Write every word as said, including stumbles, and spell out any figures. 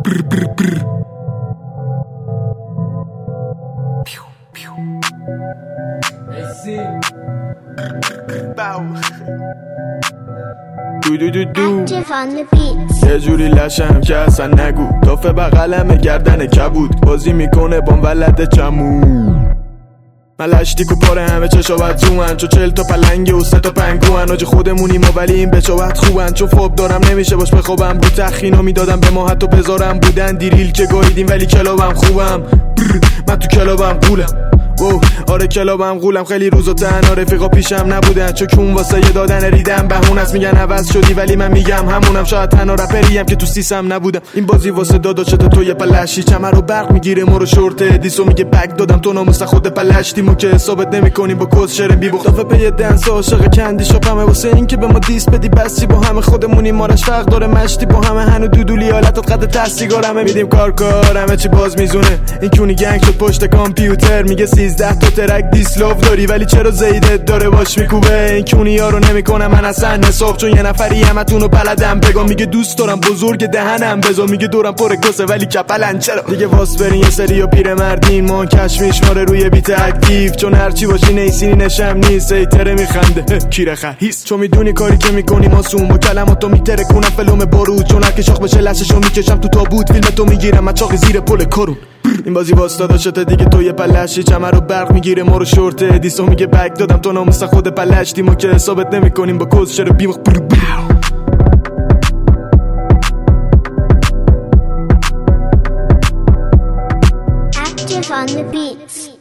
بر بر بر. دو دو دو دو یه جوری لشم که اصلا نگو تافه بغلمه گردن کبود بازی میکنه بام ولد چمون من لشتیکو پاره همه چشاوت زومن چو چل تا پلنگه و سه تا پنگوان آج خودمونیم و ولی این بچاوت خوبن چون فوب دارم نمیشه باش بخوابم رو تخینا میدادم به ما حتی بذارم بودن دیریل که گاییدیم ولی کلابم خوبم برر. من تو کلابم قولم او آره کلابم قولم خیلی روزا تنها رفیقا پیشم نبودن چون کون واسه یه دادن ریدم بهون است میگن عوض شدی ولی من میگم همونم شاید تنها رپریم که تو سیسم نبودم این بازی واسه داداشت تو یه پلشی چمر رو برق میگیره ما رو شورت دیسو میگه بک دادم تو ناموس خود پلشتیمو که حسابت نمیکنیم با کس شر بی بخت دافه پی دنس عاشق کندی شاپمه واسه این که به ما دیس بدی بسی با همه خودمونیم مارش فرق داره مشتی با همه هنو دودولی حالت قد تسیگارمه میدیم کار کار همه چی باز میزونه این کونی گنگ شد پشت کامپیوتر میگه سیزده تا ترک دیسلاف داری ولی چرا زیدت داره باش میکوبه این کونی ها رو نمیکنم من اصلا حساب چون یه نفری همتونو بلدم بگم میگه دوست دارم بزرگ دهنم بزا میگه دورم پر کسه ولی کپلن چرا دیگه واس برین یه سری و پیر مردین ما کشمیش ماره روی بیت اکتیو چون هرچی باشی نیسینی نشم نیست ایتره میخنده کیره خهیست چون میدونی کاری که میکنی ماسوم با کلماتو میتره کنم فلوم بارود چون هر که شاخ بشه لششو میکشم تو تابوت فیلم تو میگیرم من چاقی زیر پل کارون این بازی واسطا داشته دیگه تو یه پلشی چمر رو برق میگیره ما رو شورت دیسو میگه بک دادم تو ناموس خود پلشتی ما که حسابت نمیکنیم با کس شر بیمخ بر بر. Active on the beats.